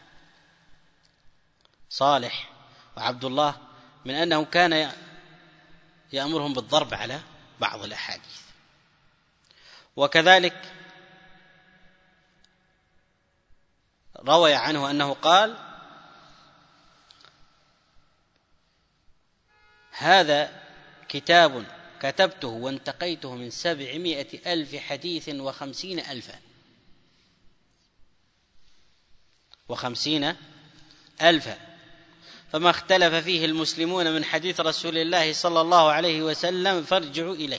صالح وعبد الله من أنه كان يأمرهم بالضرب على بعض الأحاديث. وكذلك روى عنه أنه قال: هذا كتاب كتبته وانتقيته من سبعمائة ألف حديث وخمسين ألفا وخمسين ألفا فما اختلف فيه المسلمون من حديث رسول الله صلى الله عليه وسلم فارجعوا إليه،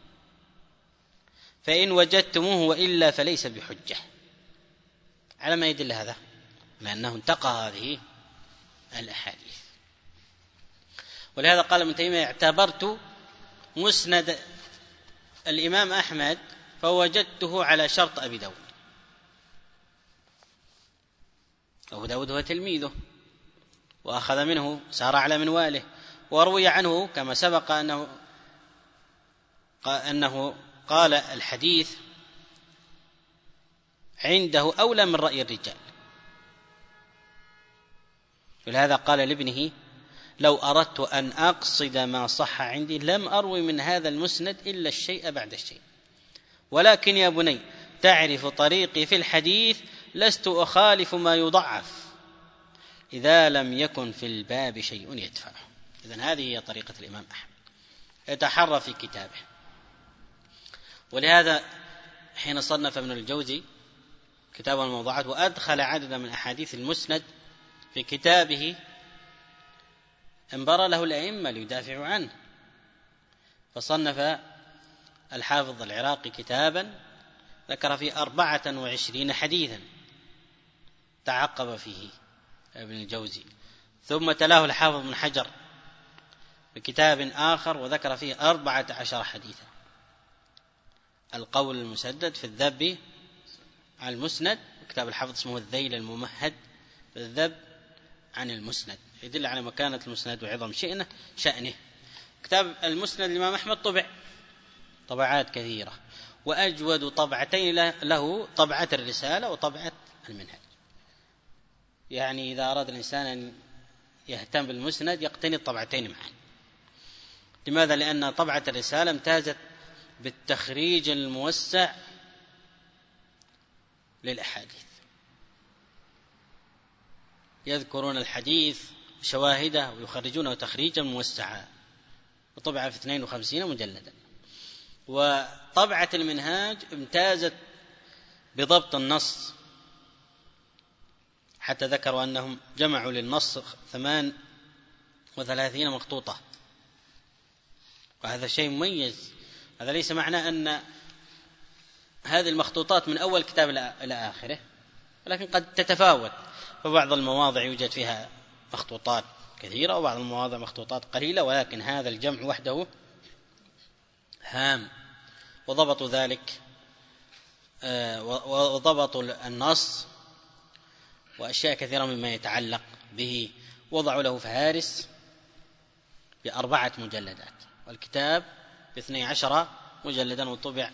فإن وجدتموه وإلا فليس بحجة. على ما يدل هذا؟ لأنه انتقى هذه الأحاديث. ولهذا قال ابن تيمية: اعتبرت مسند الإمام أحمد فوجدته على شرط أبي داود. أبو داود هو تلميذه وأخذ منه، سار على منواله، وروي عنه كما سبق أنه أنه قال: الحديث عنده أولى من رأي الرجال. ولهذا قال لابنه: لو أردت أن أقصد ما صح عندي لم أروي من هذا المسند إلا الشيء بعد الشيء، ولكن يا بني تعرف طريقي في الحديث، لست أخالف ما يضعف إذا لم يكن في الباب شيء يدفعه. إذن هذه هي طريقة الإمام أحمد، يتحرى في كتابه. ولهذا حين صنف ابن الجوزي كتاب الموضوعات وأدخل عددا من أحاديث المسند في كتابه، انبر له الأئمة ليدافعوا عنه، فصنف الحافظ العراقي كتابا ذكر فيه أربعة وعشرين حديثا تعقب فيه ابن الجوزي، ثم تلاه الحافظ بن حجر بكتاب آخر وذكر فيه أربعة عشر حديثا: القول المسدد في الذب عن المسند، وكتاب الحافظ اسمه الذيل الممهد في الذب عن المسند، يدل على مكانة المسند وعظم شأنه شأنه. كتاب المسند الإمام أحمد طبع طبعات كثيرة، وأجود طبعتين له طبعة الرسالة وطبعة المنهج. يعني إذا أراد الإنسان أن يهتم بالمسند يقتني الطبعتين معا. لماذا؟ لأن طبعة الرسالة امتازت بالتخريج الموسع للأحاديث، يذكرون الحديث شواهده ويخرجونه تخريجا موسعا، وطبع في اثنين وخمسين مجلدا. وطبعة المنهاج امتازت بضبط النص، حتى ذكروا أنهم جمعوا للنص ثمان وثلاثين مخطوطة، وهذا شيء مميز. هذا ليس معناه أن هذه المخطوطات من أول كتاب إلى آخره، ولكن قد تتفاوت، فبعض المواضع يوجد فيها مخطوطات كثيرة وبعض المواضع مخطوطات قليلة، ولكن هذا الجمع وحده هام. وضبطوا ذلك وضبطوا النص وأشياء كثيرة مما يتعلق به، وضعوا له فهارس بأربعة مجلدات، والكتاب باثني عشر مجلدا، وطبع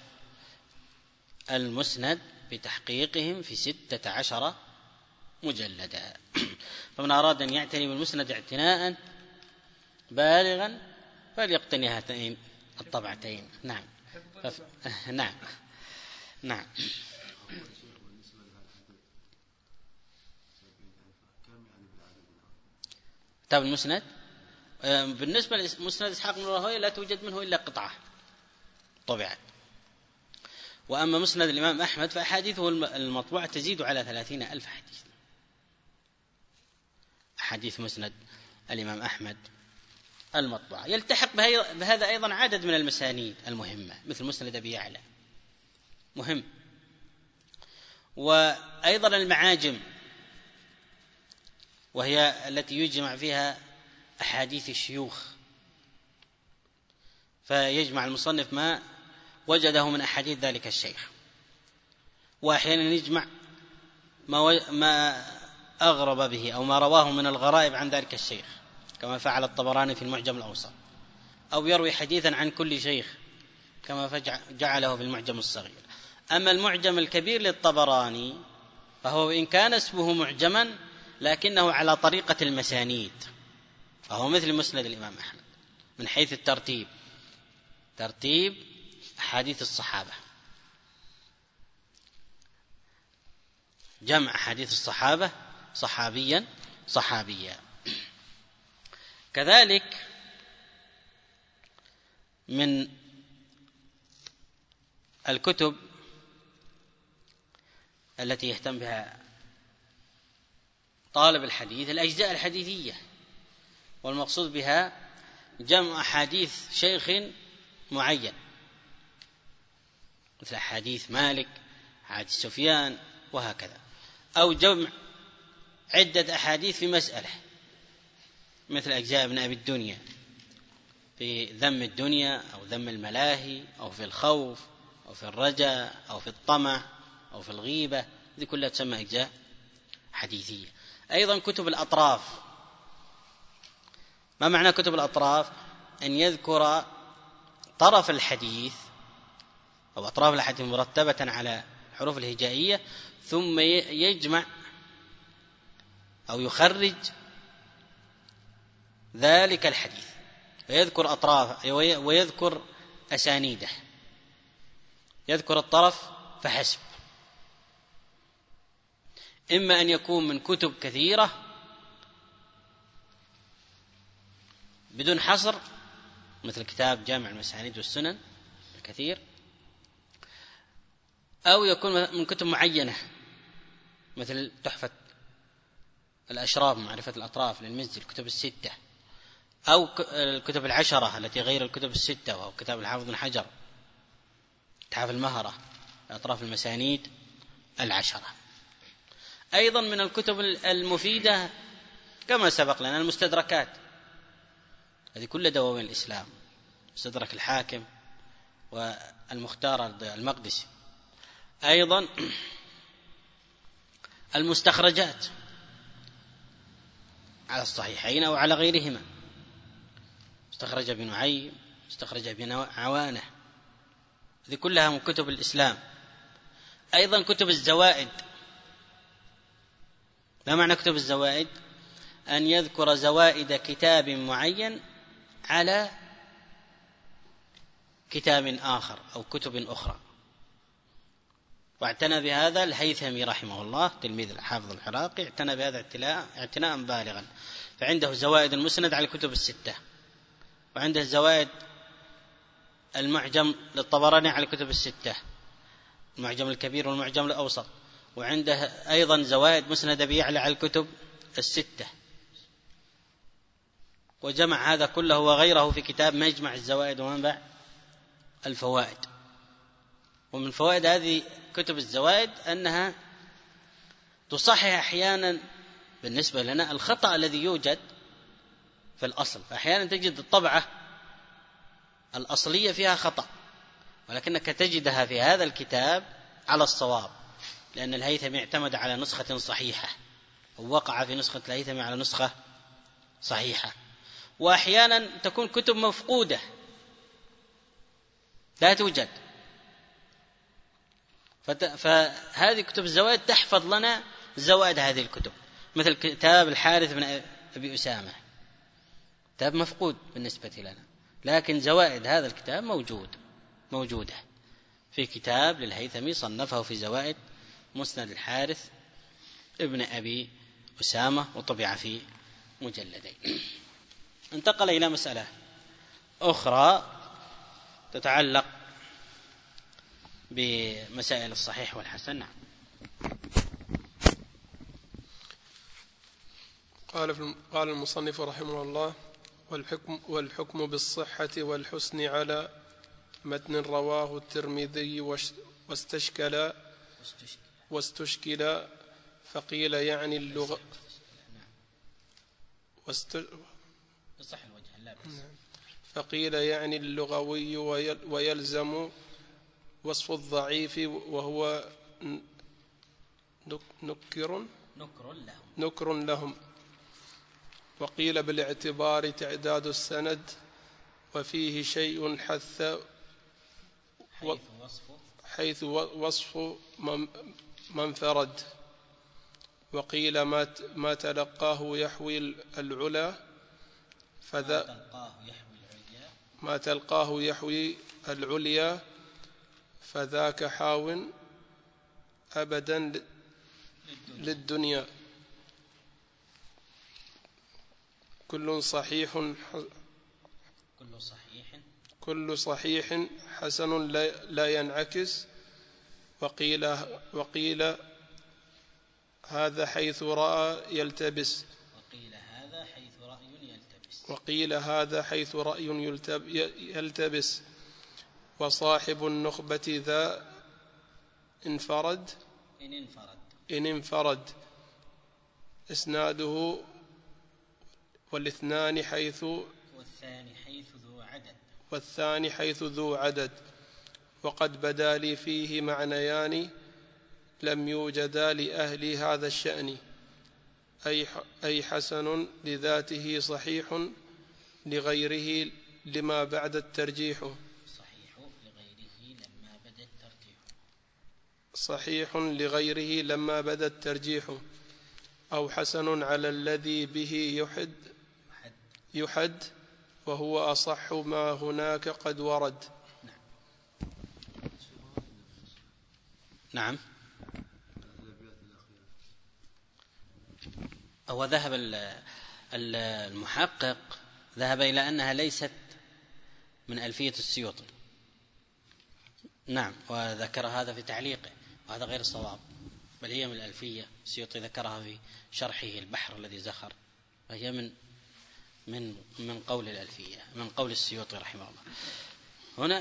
المسند بتحقيقهم في ستة عشر مجلدا. فمن أراد أن يعتني بالمسند اعتناء بالغا فليقتني هاتين الطبعتين. نعم فف... نعم نعم كتاب المسند بالنسبة لمسند إسحاق بن راهويه لا توجد منه إلا قطعة طبعت. وأما مسند الإمام أحمد فأحاديثه المطبوعة تزيد على ثلاثين ألف حديث. حديث مسند الإمام أحمد المطبوعة يلتحق بهذا أيضا عدد من المسانيد المهمة، مثل مسند أبي يعلى مهم، وأيضا المعاجم وهي التي يجمع فيها أحاديث الشيوخ، فيجمع المصنف ما وجده من أحاديث ذلك الشيخ، وأحيانا يجمع ما, ما أغرب به أو ما رواه من الغرائب عن ذلك الشيخ، كما فعل الطبراني في المعجم الأوسط، أو يروي حديثا عن كل شيخ كما جعله في المعجم الصغير. أما المعجم الكبير للطبراني فهو إن كان اسمه معجما لكنه على طريقة المسانيد، فهو مثل مسند الإمام أحمد من حيث الترتيب، ترتيب أحاديث الصحابة، جمع أحاديث الصحابة صحابيا صحابيا. كذلك من الكتب التي يهتم بها طالب الحديث الأجزاء الحديثية، والمقصود بها جمع أحاديث شيخ معين، مثل أحاديث مالك، أحاديث سفيان، وهكذا، أو جمع عدة أحاديث في مسألة، مثل أجزاء ابن أبي الدنيا في ذم الدنيا أو ذم الملاهي أو في الخوف أو في الرجاء أو في الطمع أو في الغيبة، هذه كلها تسمى أجزاء حديثية. أيضا كتب الأطراف. ما معنى كتب الأطراف؟ أن يذكر طرف الحديث أو أطراف الحديث مرتبة على الحروف الهجائية، ثم يجمع أو يخرج ذلك الحديث ويذكر أطراف ويذكر أسانيده، يذكر الطرف فحسب. إما أن يكون من كتب كثيرة بدون حصر، مثل كتاب جامع المسانيد والسنن الكثير، أو يكون من كتب معينة مثل تحفة الأشراف معرفة الأطراف للمزي، الكتب الستة، أو الكتب العشرة التي غير الكتب الستة، أو كتاب الحافظ بن حجر تحف المهرة أطراف المسانيد العشرة. أيضا من الكتب المفيدة كما سبق لنا المستدركات، هذه كل دواوين الإسلام، مستدرك الحاكم والمختار المقدسي. أيضا المستخرجات على الصحيحين أو على غيرهما، مستخرج ابن نعيم، مستخرج ابن عوانة، هذه كلها من كتب الإسلام. أيضا كتب الزوائد ما معنى كتب الزوائد؟ أن يذكر زوائد كتاب معين على كتاب آخر أو كتب أخرى. واعتنى بهذا الهيثمي رحمه الله تلميذ الحافظ العراقي، اعتنى بهذا اعتناء بالغا، فعنده زوائد المسند على الكتب الستة، وعنده زوائد المعجم للطبراني على الكتب الستة، المعجم الكبير والمعجم الأوسط، وعنده أيضا زوائد مسند أبي يعلى على الكتب الستة، وجمع هذا كله وغيره في كتاب مجمع الزوائد ومنبع الفوائد. ومن فوائد هذه كتب الزوائد أنها تصحح أحيانا بالنسبة لنا الخطأ الذي يوجد في الأصل، فأحيانا تجد الطبعة الأصلية فيها خطأ، ولكنك تجدها في هذا الكتاب على الصواب، لأن الهيثمي اعتمد على نسخة صحيحة، ووقع في نسخة الهيثمي على نسخة صحيحة. وأحيانا تكون كتب مفقودة لا توجد، فهذه كتب الزوائد تحفظ لنا زوائد هذه الكتب، مثل كتاب الحارث بن أبي أسامة، كتاب مفقود بالنسبة لنا، لكن زوائد هذا الكتاب موجود موجودة في كتاب للهيثمي صنفه في زوائد مسند الحارث ابن أبي أسامة، وطبع في مجلدين. انتقل إلى مسألة أخرى تتعلق بمسائل الصحيح والحسن. نعم. قال قال المصنف رحمه الله: والحكم, والحكم بالصحة والحسن على متن رواه الترمذي واستشكل واستشكل فقيل يعني اللغة فقيل يعني اللغوي ويلزم وصف الضعيف وهو نكر نكر لهم. وقيل بالاعتبار تعداد السند وفيه شيء حث حيث وصف من فرد. وقيل ما تلقاه يحوي العلا فذا ما تلقاه يحوي العليا فذاك حاو أبدا للدنيا. كل صحيح كل صحيح كل صحيح حسن لا ينعكس. وقيل وقيل هذا حيث رأى يلتبس وقيل هذا حيث رأي يلتبس وقيل هذا حيث رأي يلتبس. وصاحب النخبة ذا انفرد إن انفرد إن انفرد إسناده والاثنان حيث والثاني حيث ذو عدد والثاني حيث ذو عدد. وقد بدا لي فيه معنيان لم يوجدا لأهل هذا الشأن، أي أي حسن لذاته صحيح لغيره لما بعد الترجيح صحيح لغيره لما بدا الترجيح صحيح لغيره لما بدا الترجيح أو حسن على الذي به يحد يحد وهو أصح ما هناك قد ورد. نعم. هو ذهب المحقق ذهب إلى أنها ليست من ألفية السيوطي. نعم، وذكر هذا في تعليقه، وهذا غير صواب، بل هي من الألفية. السيوطي ذكرها في شرحه البحر الذي زخر، وهي من من من قول الألفية، من قول السيوطي رحمه الله. هنا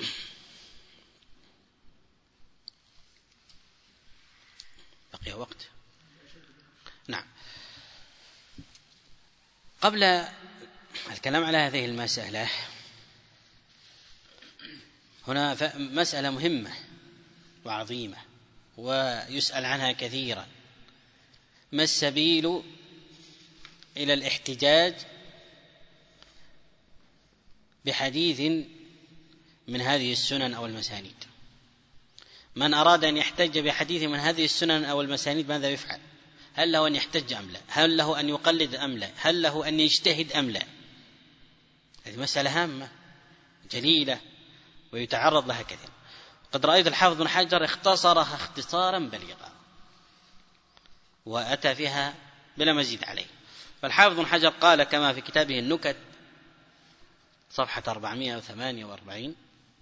بقي وقت. نعم. قبل الكلام على هذه المسألة، هنا مسألة مهمة وعظيمة ويسأل عنها كثيرا: ما السبيل إلى الاحتجاج بحديث من هذه السنن أو المسانيد؟ من أراد أن يحتج بحديث من هذه السنن أو المسانيد ماذا يفعل؟ هل له أن يحتج أم لا؟ هل له أن يقلد أم لا؟ هل له أن يجتهد أم لا؟ هذه مسألة هامة جليلة ويتعرض لها كثير. قد رأيت الحافظ بن حجر اختصرها اختصارا بليغا وأتى فيها بلا مزيد عليه. فالحافظ بن حجر قال كما في كتابه النكت صفحة أربعمائة وثمانية وأربعين: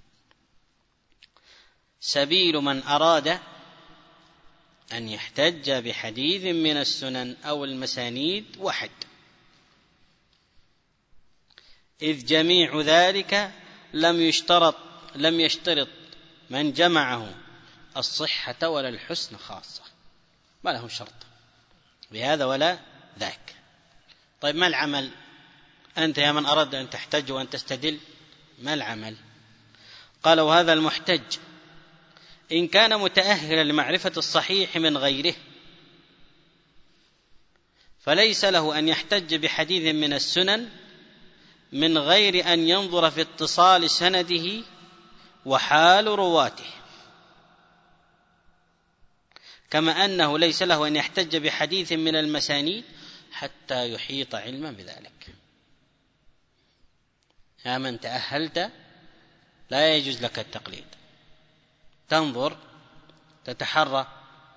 سبيل من أراد أن يحتج بحديث من السنن أو المسانيد وحد، إذ جميع ذلك لم يشترط لم يشترط من جمعه الصحة ولا الحسن خاصة، ما لهم شرط بهذا ولا ذاك. طيب ما العمل؟ أنت يا من أراد أن تحتج وأن تستدل، ما العمل؟ قال: وهذا المحتج إن كان متأهلا لمعرفة الصحيح من غيره فليس له أن يحتج بحديث من السنن من غير أن ينظر في اتصال سنده وحال رواته، كما أنه ليس له أن يحتج بحديث من المسانيد حتى يحيط علما بذلك. يا من تأهلت لا يجوز لك التقليد، تنظر تتحرى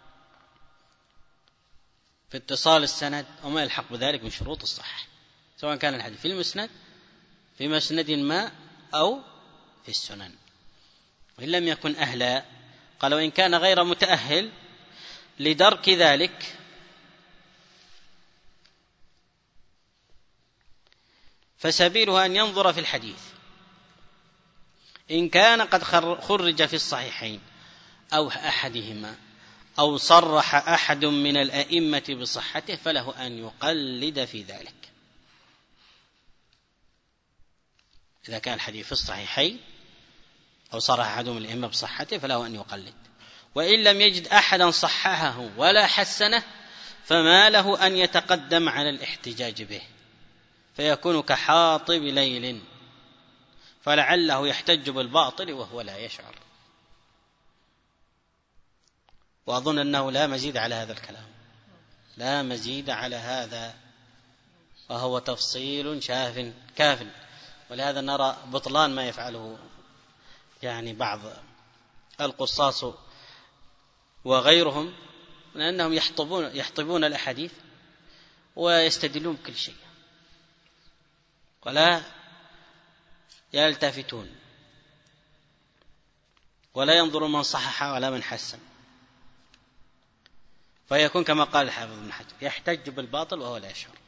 في اتصال السند وما يلحق بذلك من شروط الصحة، سواء كان الحديث في المسند في مسند ما أو في السنن. وإن لم يكن أهلا، قال: وإن كان غير متأهل لدرك ذلك فسبيله أن ينظر في الحديث إن كان قد خرج في الصحيحين أو أحدهما أو صرح أحد من الأئمة بصحته فله أن يقلد في ذلك. إذا كان الحديث في الصحيحين أو صرح أحد من الأئمة بصحته فله أن يقلد. وإن لم يجد أحدا صححه ولا حسنه فما له أن يتقدم على الاحتجاج به، فيكون كحاطب ليل فلعله يحتج بالباطل وهو لا يشعر. وأظن أنه لا مزيد على هذا الكلام، لا مزيد على هذا، وهو تفصيل شاف كاف. ولهذا نرى بطلان ما يفعله يعني بعض القصاص وغيرهم، لأنهم يحطبون يحطبون الأحاديث ويستدلون بكل شيء ولا يلتفتون ولا ينظرون من صحح ولا من حسن، فيكون كما قال الحافظ بن حجر يحتج بالباطل وهو لا يشعر.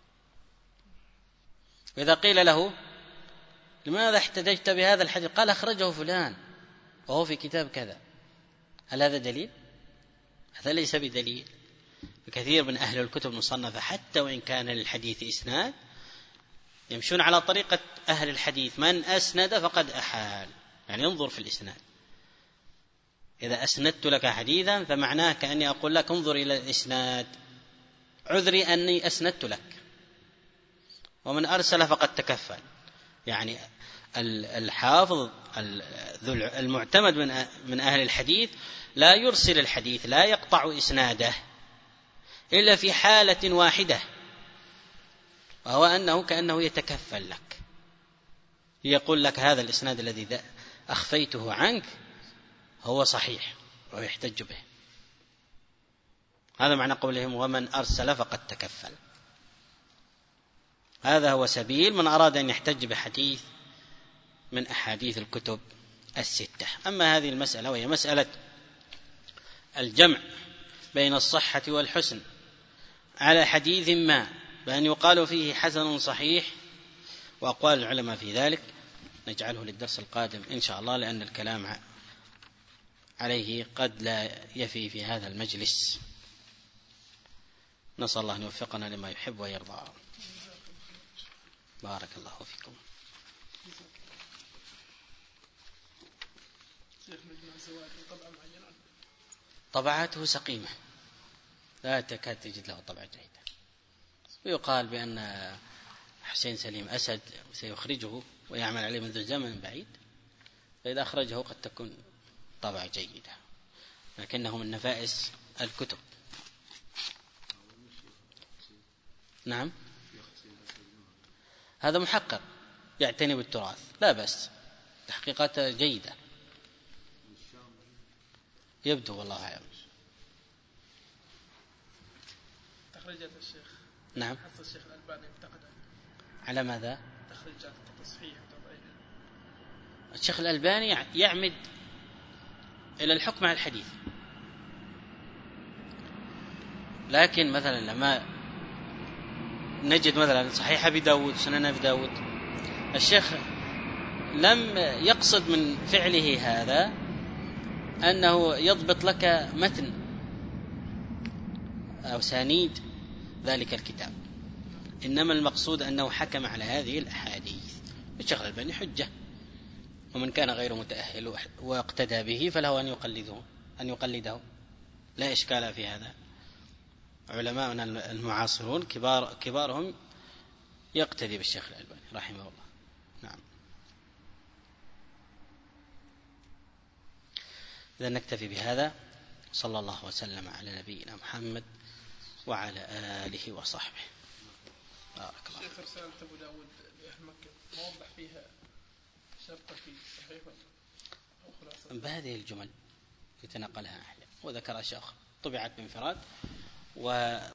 وإذا قيل له: لماذا احتججت بهذا الحديث؟ قال: أخرجه فلان وهو في كتاب كذا. هل هذا دليل؟ هذا ليس بدليل. كثير من أهل الكتب المصنفة حتى وإن كان للحديث إسناد يمشون على طريقة أهل الحديث: من أسند فقد أحال، يعني انظر في الإسناد. إذا أسندت لك حديثا فمعناه كأني أقول لك انظر إلى الإسناد، عذري أني أسندت لك. ومن أرسل فقد تكفل، يعني الحافظ المعتمد من أهل الحديث لا يرسل الحديث، لا يقطع إسناده إلا في حالة واحدة، وهو أنه كأنه يتكفل لك، يقول لك هذا الإسناد الذي أخفيته عنك هو صحيح ويحتج به. هذا معنى قولهم: ومن أرسل فقد تكفل. هذا هو سبيل من أراد أن يحتج بحديث من أحاديث الكتب الستة. أما هذه المسألة وهي مسألة الجمع بين الصحة والحسن على حديث ما بأن يقال فيه حسن صحيح وأقوال العلماء في ذلك، نجعله للدرس القادم إن شاء الله، لأن الكلام عليه قد لا يفي في هذا المجلس. نسأل الله أن يوفقنا لما يحب ويرضى. بارك الله فيكم. طبعاته سقيمة لا تكاد تجد له طبعة جيدة، ويقال بأن حسين سليم أسد سيخرجه ويعمل عليه منذ زمن بعيد، فإذا أخرجه قد تكون طبعة جيدة، لكنه من نفائس الكتب. نعم، هذا محقق يعتني بالتراث، لا بأس، تحقيقات جيدة يبدو، والله أعلم. تخريجات الشيخ. نعم. حث الشيخ الألباني انتقد على ماذا؟ تخريجات التصحيح وتضعيف. الشيخ الألباني يعمد إلى الحكم على الحديث، لكن مثلا لما نجد مثلا صحيح أبي داود، سنن أبي داود، الشيخ لم يقصد من فعله هذا أنه يضبط لك متن أو سانيد ذلك الكتاب، إنما المقصود أنه حكم على هذه الأحاديث. الشيخ الألباني حجة، ومن كان غير متأهل واقتدى به فله أن يقلده أن يقلده لا إشكال في هذا. علماءنا المعاصرون كبار كبارهم يقتدي بالشيخ الألباني رحمه الله. نعم. إذا نكتفي بهذا، صلى الله وسلم على نبينا محمد وعلى آله وصحبه. بارك الله. شيخ رسالة أبو داود لأهل مكة موضح فيها شرطة في صحيح أو خلاصة بهذه الجمل يتنقلها أحيانا، وذكر أشياء طبعت بانفراد و